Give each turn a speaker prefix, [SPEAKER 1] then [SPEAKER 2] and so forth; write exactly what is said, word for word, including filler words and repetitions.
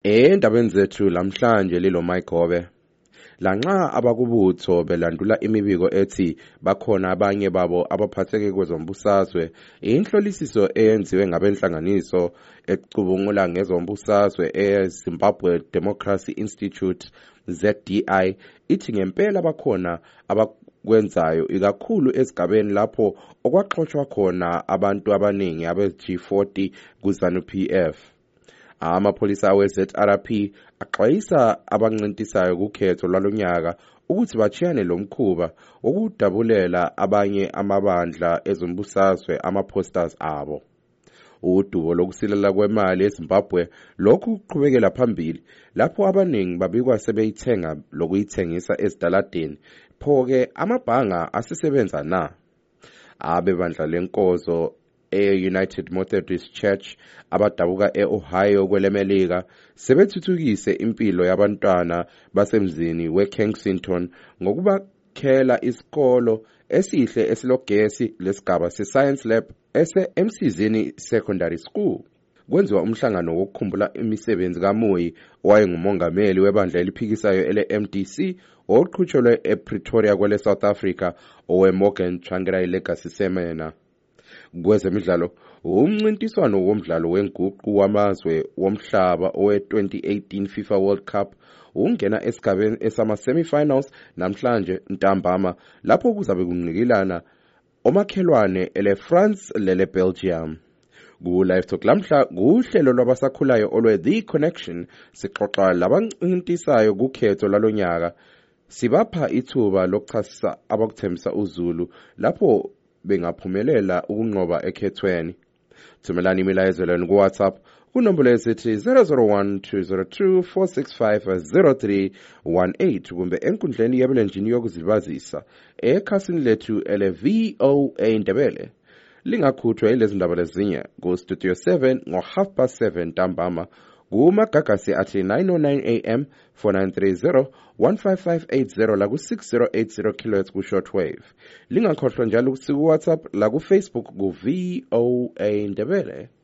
[SPEAKER 1] Endabeni zethu lamhlanje lilo Mayigobe. Lanxa abakubutho belandula imibiko ethi bakhona abanye babo abaphatheke kwezombusazwe, inhlolisiso eyenziwe ngabenhlanganiso ecubungula ngezombusazwe eZimbabwe Democracy Institute Z D I ithi ngempela bakhona abakwenzayo ikakhulu esigabeni lapho okwaxoxwa khona abantu abaningi abe G forty kuZANU P F. Amapholisa we-Z R P axwayisa abancintisayo kukhetho lwalonyaka ukuthi bachiyane lomkhuba wokudabulela abanye amabandla ezombusazwe ama-posters abo. Udubo lokusilela kwemali eZimbabwe lokhu kuqhubekela phambili lapho abaningi babikwa sebeyithenga lokuyithengisa ezitaladeni. Pho-ke amabhanga asisebenza na? Abebandla lenkonzo e-United Methodist Church abadabuka e-Ohio kwelemelika sebethuthukise impilo yabantwana basemzini we-Kensington ngokubakhela isikolo esihle esilogesi lesigaba se-Science Lab ese-Msizini Secondary School. Kwenziwa umhlangano wokukhumbula imisebenzi kaMoyi owayengumongameli webandla eliphikisayo ele-M D C oqhutshelwe ePretoria kwele South Africa owe-Morgan Tsvangirai Legacy Seminar. Kwezemidlalo, umncintiswano womdlalo wenguqu wamazwe womhlaba owe-twenty eighteen FIFA World Cup ungena esigabeni esama-semifinals namhlanje ntambama lapho kuzabe kunqikilana omakhelwane ele France lele Belgium. Ku Live Talk lamhla kuhlelo lwabasakhulayo olwe The Connection sixoxa labancintisayo kukhetho lalonyaka, sibapha ithuba lokuchasisa abakuthembisa uZulu lapho bengaphumelela ukunqoba ekhethweni. Thumelani imilayezo lenu ku WhatsApp kunombolo esithi zero zero one two zero two four six five zero three one eight kumbe enkundleni yebulenjini yokuzibazisa ekhasini lethu ele V O A Ndebele. Lingakhuthwa ilezi ndaba lezinye ku Studio seven ngo half past seven ntambama kumagagasi athi nine oh nine A M four nine three zero one five five eight zero la ku six zero eight zero kilohertz ku shortwave. Lingakhohlwa njalo ku WhatsApp la ku Facebook ku V O A Ndebele.